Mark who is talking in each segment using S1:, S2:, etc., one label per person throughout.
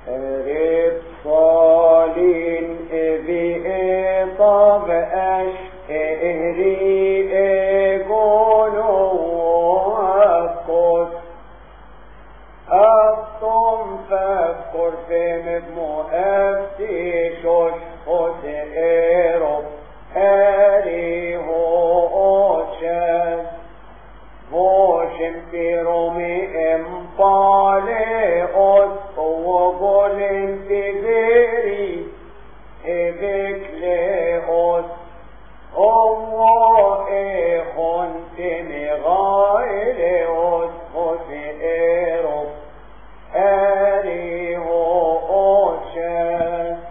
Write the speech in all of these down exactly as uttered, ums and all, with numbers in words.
S1: رفصالين بإطاب أشئري قولوا أفقد أفطم فافكر في مبمو أفتيش وشخص إيروب أريه أوشاد وشم في رومي إمبالي أوت وقولن في غيري إبكلي أوت الله إخون في مغايل أوت وفي إيروب أريه أوشاد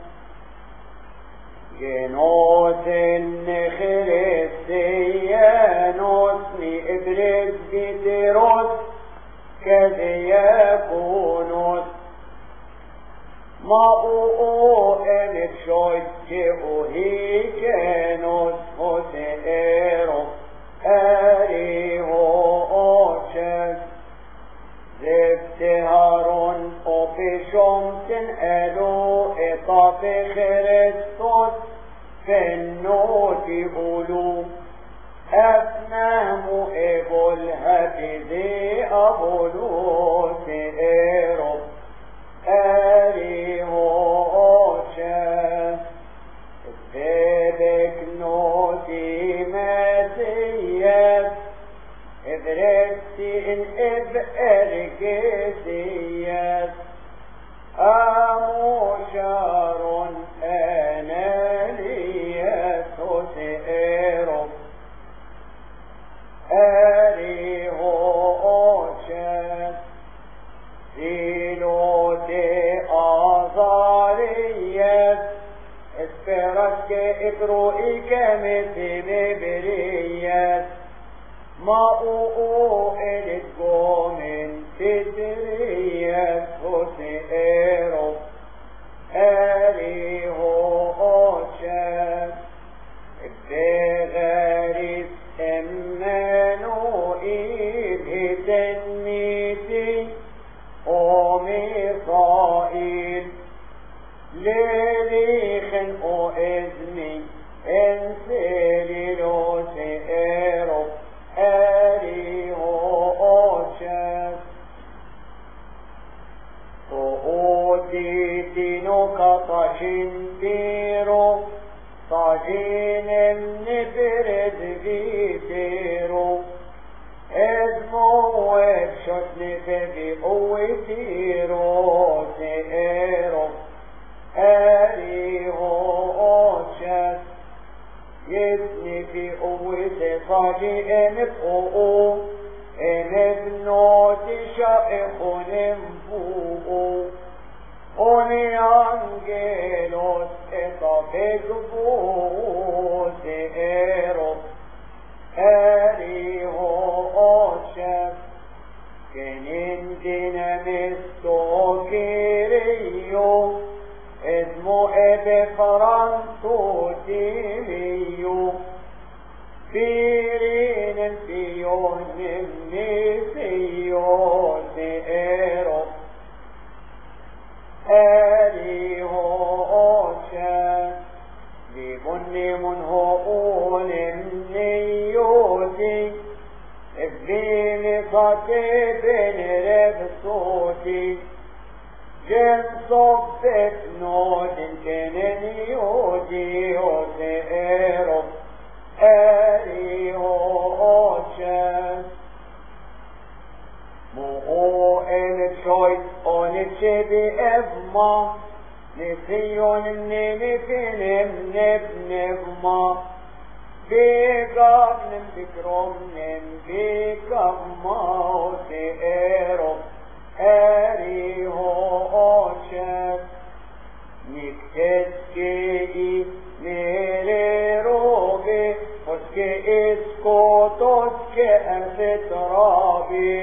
S1: جنوت النخل السيانوت إبرز بتروت كذي يكونوت ما أو أن تشجعه كانوت وسئرو أريه أوشاد زبتهارون وفي شمس ألو إطاف خريستوس في النوت أولو أفنام إبول هكذي أبولو سئرو أريه أوشاد بيبك نوتي مسياد إبرتي إن إب أرقسياد أموشار أنا ليات سئرو أريه أوشاد زيلوتي آزاريات اسفرك إبروئك مثل بريات ما أو إلتقو من تدريات وسئرو أريه أوشاد بغارس أمانوئيل هتنيتي وميصائيل لريخن وإذني انسللو سئرو أريه أوشاد وأوتيتنو كطشن بيرو طاجين النفرد بيتيرو اسمو وفشت نفبي قوتيرو سئرو أريه أوشاد يبني في قوة صاجي انفقو انفنوتي شائخ ننفقو وني أنجلوس إطابقبو سئرو أريه أوشاد كنين ديناميستو كيريو اسمو ابي فرانتو تيميو فيرين فيو نمني فيو سئرو أريه أوشاد لبني منه أول النيوتي ابني خطيب ربصوتي جن صبت نود كنني يودي وسئرو أريه أوشاد مو إن شويت ونتشبي أفما نسيون نمفنم نبنفما بيقاب نمفكرم نمفكم ما سئرو أريه أوشاد نكتسكي نيري روبي وسكي إسكو توسكي أنفت رابي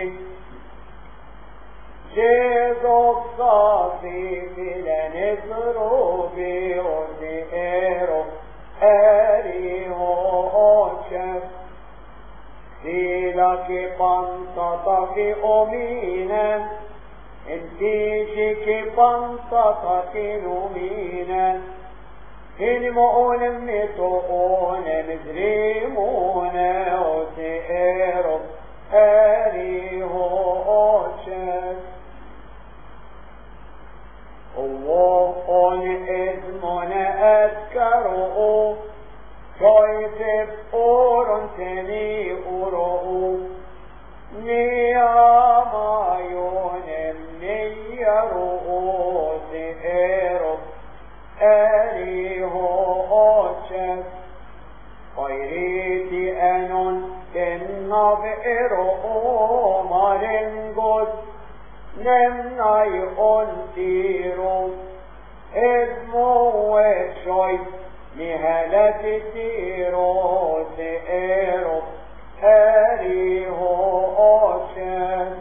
S1: جيزوك صافي ملنزروبي وسئرو أريه أوشاد سيلك بانتطك أمينا انتيشك بانطقة نومينا هنمؤون متؤون مزريمون وسئرب آليه أوشك الله إذمون أذكره شايف أورن تني أورو نياما يونم نيرو سئرب آليه أوشك خيريتي أنون تنبئر أمارنغد نمناي أنتيرو إذمو وشوي نهلة تيرو سئرب آليه أوشك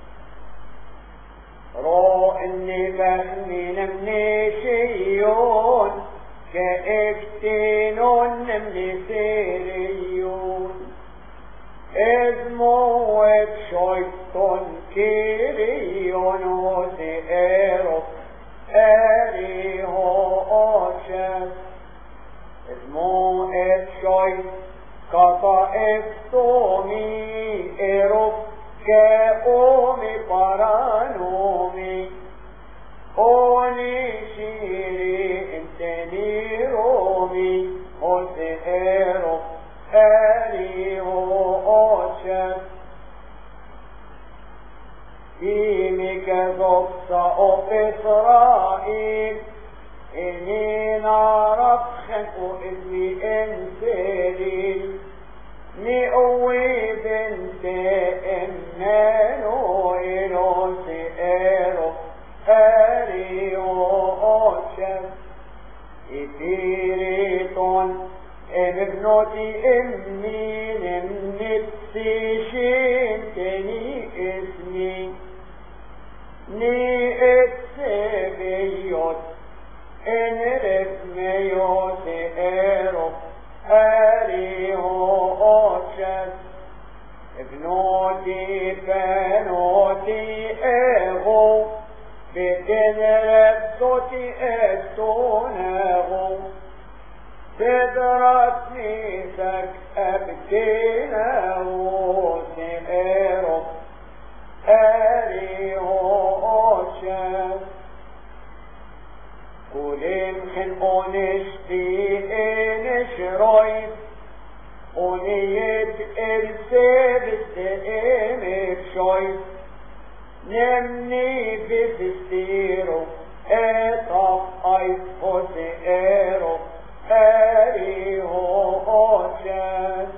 S1: رو إني بخمي نمني شيون كإكتينون نمني سيريون إذمو وشويتون كيريون وسئرب آليه أوشك إذمو إتشويت كطا إفتومي إرب كأومي برانومي أوني شيري انتني رومي وسئرب آليه أوشك إيمي كذبت أب إسرائيل إني ناربخك إذني إنساليل نئوي بنت إنانو إلو سئرب آليه أوشك إتيريتون ابنتي امي نمنتي شنتني اسمي ني اتسبيوت ان رسميوت ايرو آليه أوشك ابنتي بنوتي اغو بدن ربطتي استونغو تدرسني سك أبكينا وسئرب آليه أوشك كلين خن أنشتي إنشرويت أنيت إرسابت إمك شويت نمني بفستيرو أطف أيف وسئرب آليه أوشك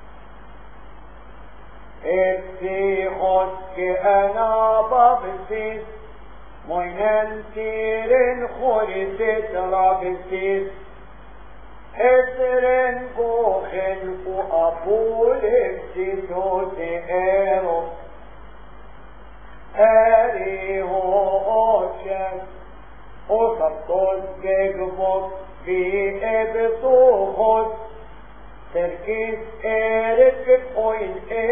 S1: اتخذك أنا بابسيس مويننتيرن خلصت رابسيس اسرن قوخن وأبول ابسيسو سئرب آليه أوشك وصبتوز بيقبض في ابطوخت تركيز ارد بقوين